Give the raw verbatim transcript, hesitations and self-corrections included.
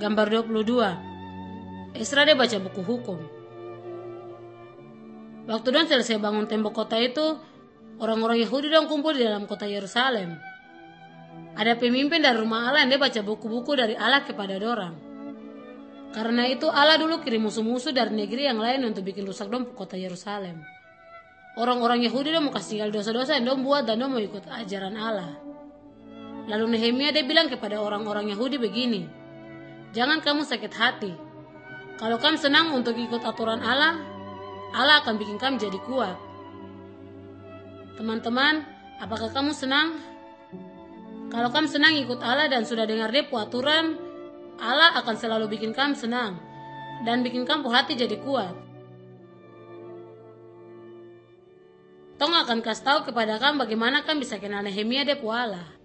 Gambar dua puluh dua. Esra dia baca buku hukum. Waktu don selesai bangun tembok kota itu, orang-orang Yahudi dong kumpul di dalam kota Yerusalem. Ada pemimpin dari rumah Allah yang dia baca buku-buku dari Allah kepada dorang. Karena itu Allah dulu kirim musuh-musuh dari negeri yang lain untuk bikin rusak dong kota Yerusalem. Orang-orang Yahudi dong mau kasih tinggal dosa-dosa yang dong buat dan dong mau ikut ajaran Allah. Lalu Nehemia dia bilang kepada orang-orang Yahudi begini, jangan kamu sakit hati. Kalau kamu senang untuk ikut aturan Allah, Allah akan bikin kamu jadi kuat. Teman-teman, apakah kamu senang? Kalau kamu senang ikut Allah dan sudah dengar dia aturan, Allah akan selalu bikin kamu senang dan bikin kamu hati jadi kuat. Tong akan kasih tahu kepada kamu bagaimana kamu bisa kenal Nehemia dia Allah.